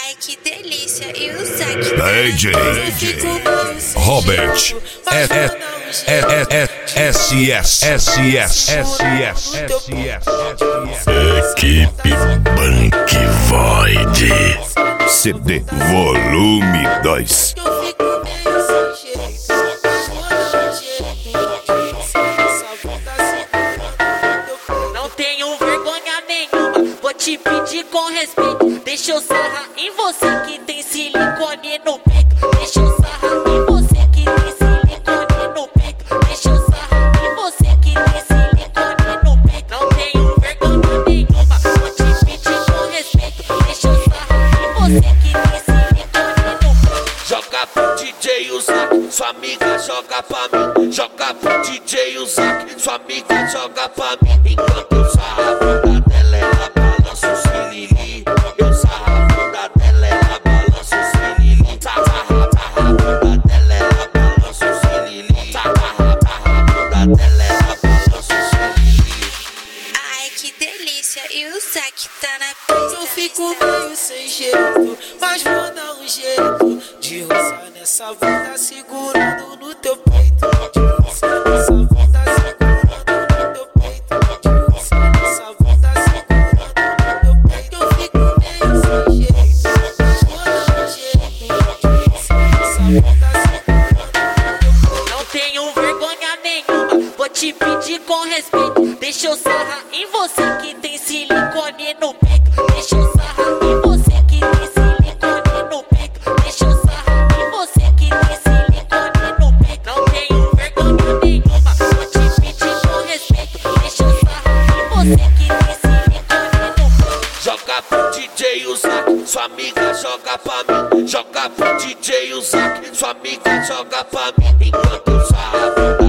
Ai, que delícia. E o Zac DJ Robert SS Equipe Bank Void CD Volume 2. Não tenho vergonha nenhuma, vou te pedir com respeito. Deixa eu sarrar em você que tem silicone no peito. Deixa eu sarrar em você que tem silicone no peito. Deixa eu sarrar em você que tem silicone no peito. Não tenho vergonha nenhuma, vou te pedir com respeito. Deixa eu sarrar em você que tem silicone no peito. Joga pro DJ o Zac, sua amiga joga pra mim. Joga pro DJ o Zac, sua amiga joga pra mim. Enquanto eu sarro a bunda dela, ela balança o silili. Eu sarro a bunda dela, ela balança o silili. Sarra a bunda dela, ela balança o silili. Sarra a bunda dela, ela balança o silili. Ai, que delícia. E o Zac tá na pista. Eu fico meio sem jeito, mas vou dar um jeito de roçar nessa bunda segurando no teu peito. De roçar nessa bunda segurando no teu peito. De roçar nessa bunda segurando no teu peito. Eu fico meio sem jeito, mas vou dar um jeito de roçar nessa bunda segurando no teu peito. Não tenho vergonha nenhuma, vou te pedir com respeito. Deixa eu sarrar em você que tem silicone no peito. Deixa eu sarrar em você que tem silicone no peito. Deixa eu sarrar em você que tem silicone no peito. Não tenho vergonha nenhuma, vou te pedir com respeito. Deixa eu sarrar em você que tem silicone no peito. Joga pro DJ o Zac, sua amiga joga pra mim. Joga pro DJ o Zac, sua amiga joga pra mim. Enquanto eu sarro a bunda